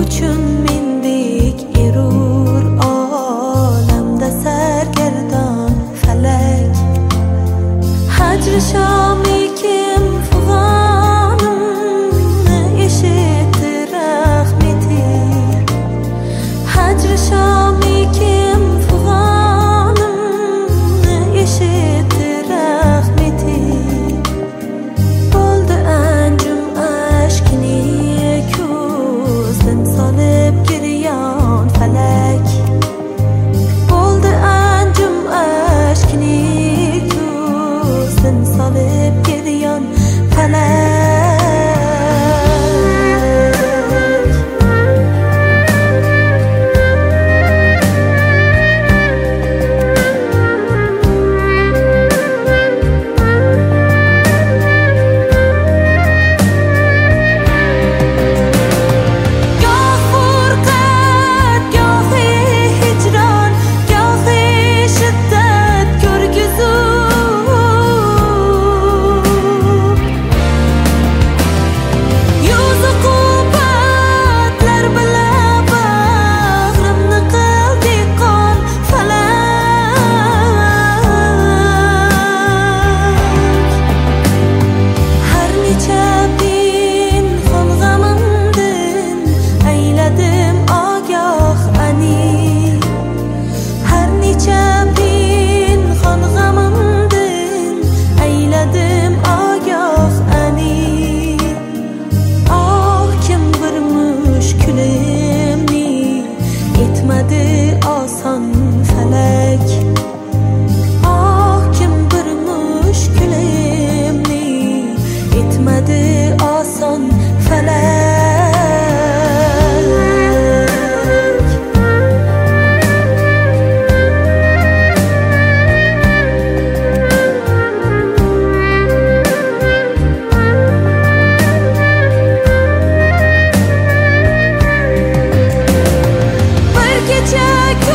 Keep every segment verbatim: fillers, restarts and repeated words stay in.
uchun mendek erur olamda sargardon falak. Hajr shomikim fig'onimni eshitdi rahmeti. Hajr shomikim fig'onimni eshitdi rahmeti. Bo'ldi anjum ashkini ko'zdan solib giryon falak. Bo'ldi anjum ashkini ko'zdan solib giryon falak. Oson falak. Oh, kim bir mushkulimni etmadi oson falak. Bir kecha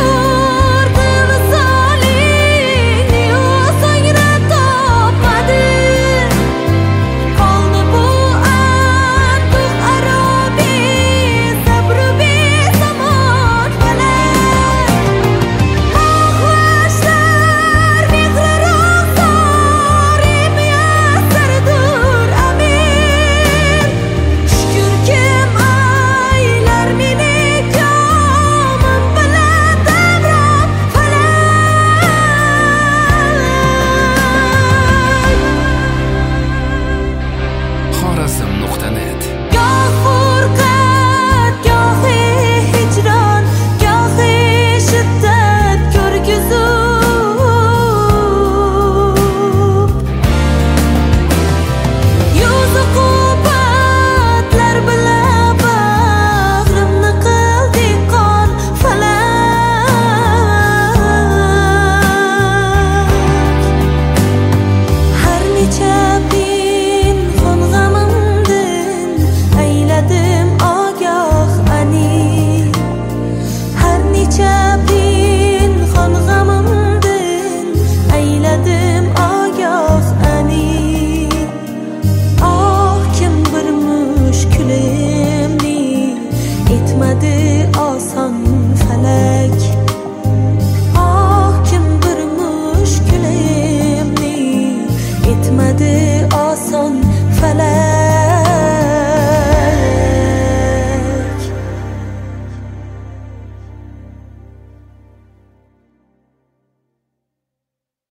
oson falak. Oh, kim bir mushkulimni etmadi oson